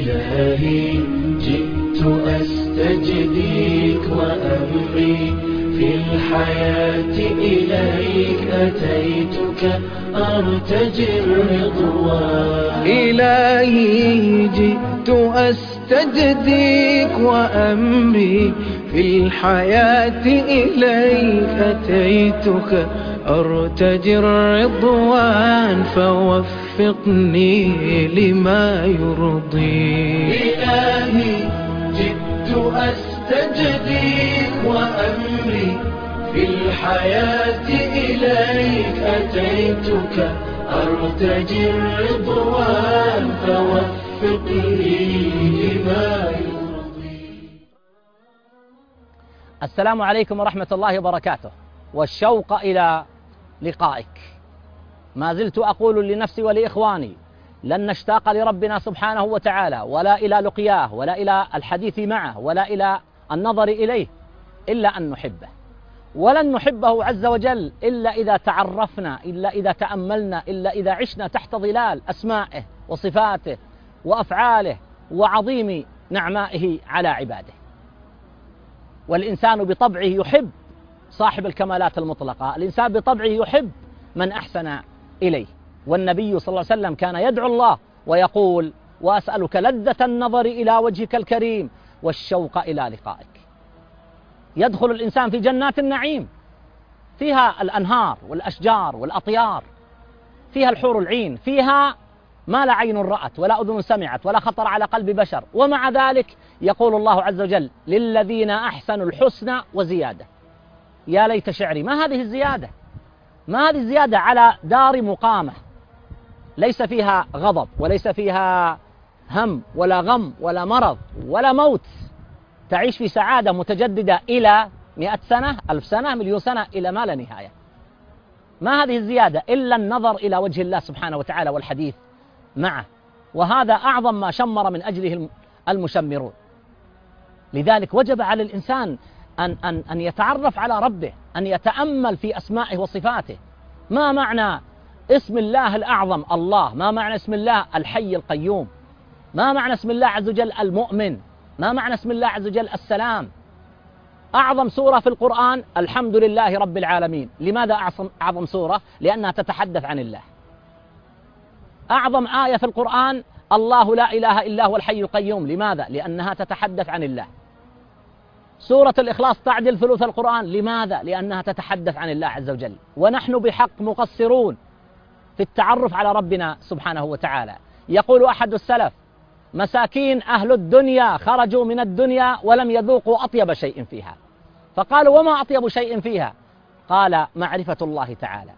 إلهي جئت أستجديك وأمري في الحياة إليك أتيتك أرتجي الرضوان. إلهي جئت أستجديك وأمري في الحياة إليك أتيتك أرتجي الرضوان فوفقني لما يرضيك. إلهي جئت أستجديك وأمري في الحياة إليك أتيتك أرتجي الرضوان فوفقني لما يرضيك. السلام عليكم ورحمة الله وبركاته، والشوق إلى لقائك. ما زلت أقول لنفسي ولإخواني لن نشتاق لربنا سبحانه وتعالى ولا إلى لقياه ولا إلى الحديث معه ولا إلى النظر إليه إلا أن نحبه، ولن نحبه عز وجل إلا إذا تعرفنا، إلا إذا تأملنا، إلا إذا عشنا تحت ظلال أسمائه وصفاته وأفعاله وعظيم نعمائه على عباده. والإنسان بطبعه يحب صاحب الكمالات المطلقة، الإنسان بطبعه يحب من أحسن إليه. والنبي صلى الله عليه وسلم كان يدعو الله ويقول: وأسألك لذة النظر إلى وجهك الكريم والشوق إلى لقائك. يدخل الإنسان في جنات النعيم، فيها الأنهار والأشجار والأطيار، فيها الحور العين، فيها ما لا عين رأت ولا أذن سمعت ولا خطر على قلب بشر، ومع ذلك يقول الله عز وجل: للذين أحسنوا الحسنى وزيادة. يا ليت شعري، ما هذه الزيادة؟ ما هذه الزيادة على دار مقامة ليس فيها غضب وليس فيها هم ولا غم ولا مرض ولا موت، تعيش في سعادة متجددة إلى 100 سنة 1000 سنة 1,000,000 سنة إلى ما لا نهاية. ما هذه الزيادة إلا النظر إلى وجه الله سبحانه وتعالى والحديث معه، وهذا أعظم ما شمر من أجله المشمرون. لذلك وجب على الإنسان أن يتعرف على ربه، أن يتأمل في أسمائه وصفاته. ما معنى اسم الله الأعظم الله؟ ما معنى اسم الله الحي القيوم؟ ما معنى اسم الله عز وجل المؤمن؟ ما معنى اسم الله عز وجل السلام؟ أعظم سورة في القرآن الحمد لله رب العالمين. لماذا أعظم سورة؟ لأنها تتحدث عن الله. أعظم آية في القرآن الله لا إله إلا هو الحي القيوم. لماذا؟ لأنها تتحدث عن الله. سورة الإخلاص تعدل ثلث القرآن. لماذا؟ لأنها تتحدث عن الله عز وجل. ونحن بحق مقصرون في التعرف على ربنا سبحانه وتعالى. يقول أحد السلف: مساكين أهل الدنيا خرجوا من الدنيا ولم يذوقوا أطيب شيء فيها. فقالوا: وما أطيب شيء فيها؟ قال: معرفة الله تعالى.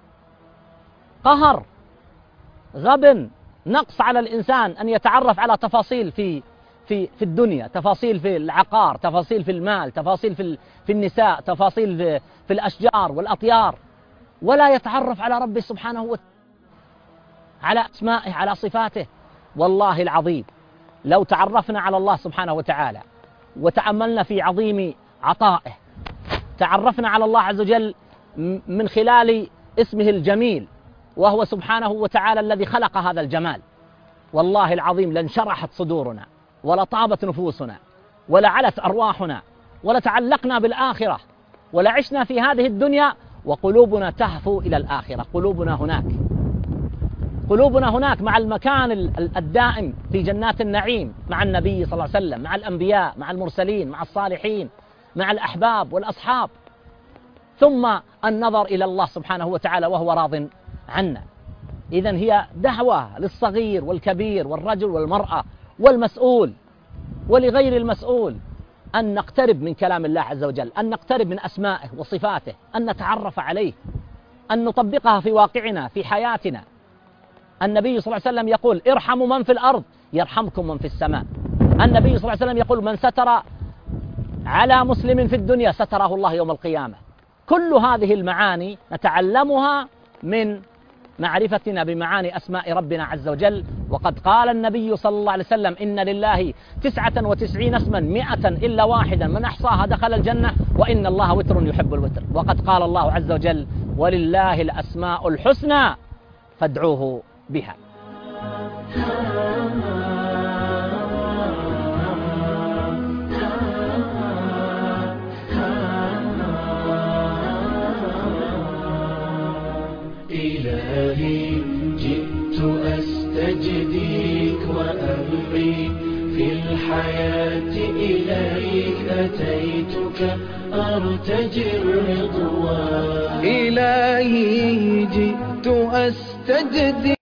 قهر، غبن، نقص على الإنسان أن يتعرف على تفاصيل في الدنيا، تفاصيل في العقار، تفاصيل في المال، تفاصيل في النساء، تفاصيل في الأشجار والأطيار، ولا يتعرف على ربه سبحانه وتعالى، على أسمائه، على صفاته. والله العظيم لو تعرفنا على الله سبحانه وتعالى وتأملنا في عظيم عطائه، تعرفنا على الله عز وجل من خلال اسمه الجميل، وهو سبحانه وتعالى الذي خلق هذا الجمال، والله العظيم لانشرحت صدورنا ولطابت نفوسنا ولعلت أرواحنا ولتعلقنا بالآخرة ولعشنا في هذه الدنيا وقلوبنا تهفو إلى الآخرة. قلوبنا هناك، قلوبنا هناك مع المكان الدائم في جنات النعيم، مع النبي صلى الله عليه وسلم، مع الأنبياء، مع المرسلين، مع الصالحين، مع الأحباب والأصحاب. ثم النظر إلى الله سبحانه وتعالى وهو راض عنا. إذن هي دعوة للصغير والكبير والرجل والمرأة والمسؤول ولغير المسؤول أن نقترب من كلام الله عز وجل، أن نقترب من أسمائه وصفاته، أن نتعرف عليه، أن نطبقها في واقعنا في حياتنا. النبي صلى الله عليه وسلم يقول: ارحموا من في الأرض يرحمكم من في السماء. النبي صلى الله عليه وسلم يقول: من ستر على مسلم في الدنيا ستره الله يوم القيامة. كل هذه المعاني نتعلمها من معرفتنا بمعاني أسماء ربنا عز وجل. وقد قال النبي صلى الله عليه وسلم: إن لله 99 اسما 100 إلا واحدا من أحصاها دخل الجنة وإن الله وتر يحب الوتر. وقد قال الله عز وجل: ولله الأسماء الحسنى فادعوه بها. إلهي جئت أستجديك وأمري في الحياة إليك أتيتك أرتجي الرضوان. إلهي جئت أستجديك